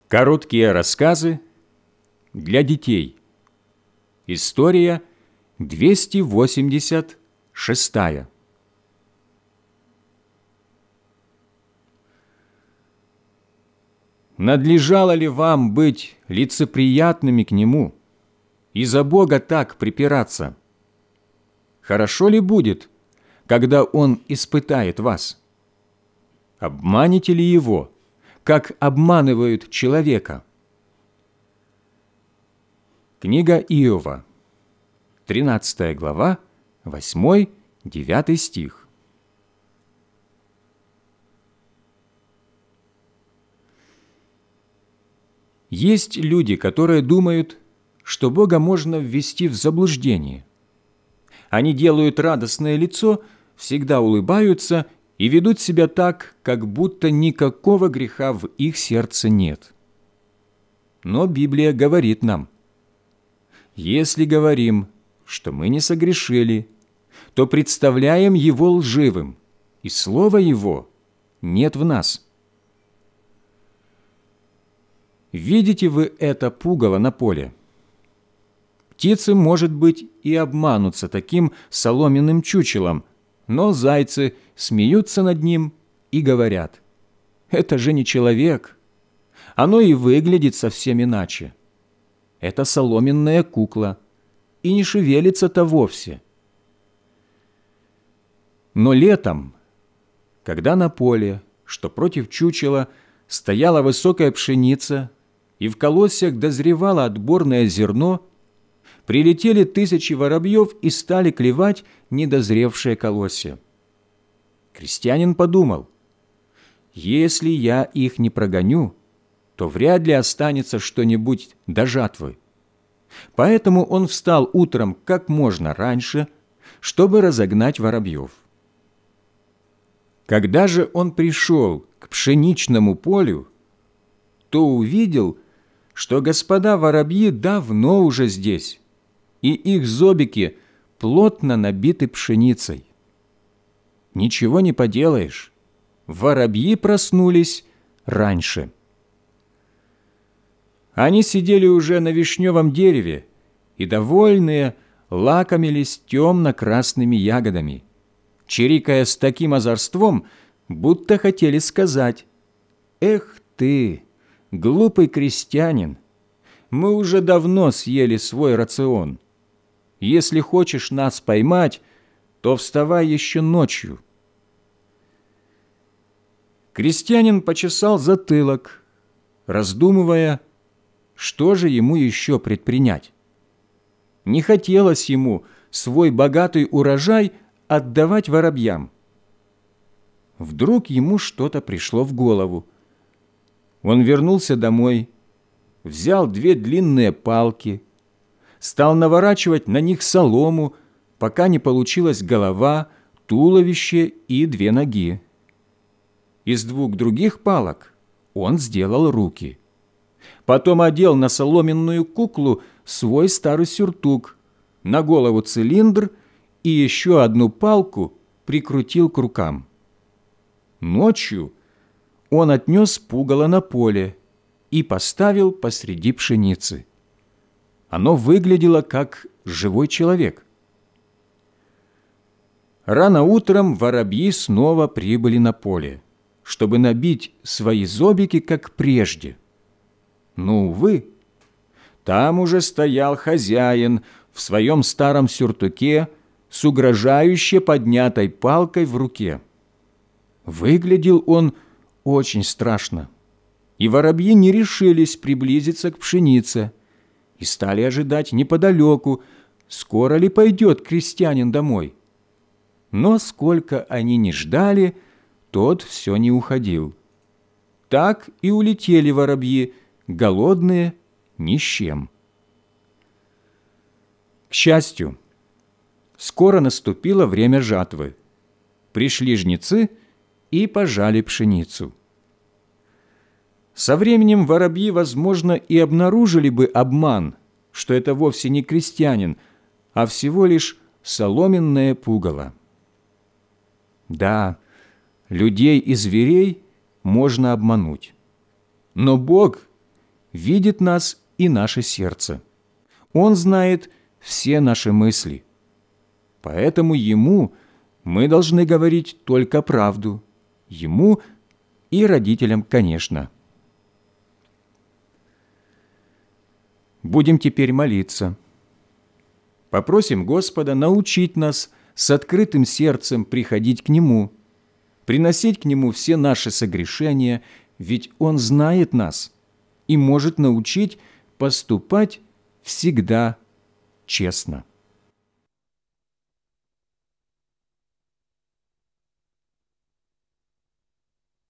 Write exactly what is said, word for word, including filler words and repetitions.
Короткие рассказы для детей. История двести восемьдесят шестая. Надлежало ли вам быть лицеприятными к Нему и за Бога так припираться? Хорошо ли будет, когда Он испытает вас? Обманете ли Его, как обманывают человека? Книга Иова, тринадцатая глава, восьмой-девятый стих. Есть люди, которые думают, что Бога можно ввести в заблуждение. Они делают радостное лицо, всегда улыбаются и ведут себя так, как будто никакого греха в их сердце нет. Но Библия говорит нам: если говорим, что мы не согрешили, то представляем Его лживым, и Слова Его нет в нас. Видите вы это пугало на поле? Птицы, может быть, и обманутся таким соломенным чучелом, но зайцы смеются над ним и говорят: это же не человек, оно и выглядит совсем иначе. Это соломенная кукла, и не шевелится-то вовсе. Но летом, когда на поле, что против чучела, стояла высокая пшеница, и в колосьях дозревало отборное зерно, прилетели тысячи воробьев и стали клевать недозревшие колосья. Крестьянин подумал: если я их не прогоню, то вряд ли останется что-нибудь до жатвы. Поэтому он встал утром как можно раньше, чтобы разогнать воробьев. Когда же он пришел к пшеничному полю, то увидел, что господа воробьи давно уже здесь, и их зобики плотно набиты пшеницей. Ничего не поделаешь, воробьи проснулись раньше. Они сидели уже на вишневом дереве и, довольные, лакомились темно-красными ягодами, чирикая с таким озорством, будто хотели сказать: «Эх ты, глупый крестьянин, мы уже давно съели свой рацион. Если хочешь нас поймать, то вставай еще ночью». Крестьянин почесал затылок, раздумывая, что же ему еще предпринять. Не хотелось ему свой богатый урожай отдавать воробьям. Вдруг ему что-то пришло в голову. Он вернулся домой, взял две длинные палки, стал наворачивать на них солому, пока не получилась голова, туловище и две ноги. Из двух других палок он сделал руки. Потом одел на соломенную куклу свой старый сюртук, на голову цилиндр и еще одну палку прикрутил к рукам. Ночью он отнес пугало на поле и поставил посреди пшеницы. Оно выглядело как живой человек. Рано утром воробьи снова прибыли на поле, чтобы набить свои зобики, как прежде. Но, увы, там уже стоял хозяин в своем старом сюртуке с угрожающе поднятой палкой в руке. Выглядел он очень страшно, и воробьи не решились приблизиться к пшенице и стали ожидать неподалеку, скоро ли пойдет крестьянин домой. Но сколько они ни ждали, тот все не уходил. Так и улетели воробьи, голодные, ни с чем. К счастью, скоро наступило время жатвы. Пришли жнецы и пожали пшеницу. Со временем воробьи, возможно, и обнаружили бы обман, что это вовсе не крестьянин, а всего лишь соломенное пугало. Да, людей и зверей можно обмануть, но Бог видит нас и наше сердце. Он знает все наши мысли. Поэтому Ему мы должны говорить только правду. Ему и родителям, конечно. Будем теперь молиться. Попросим Господа научить нас с открытым сердцем приходить к Нему, приносить к Нему все наши согрешения, ведь Он знает нас и может научить поступать всегда честно.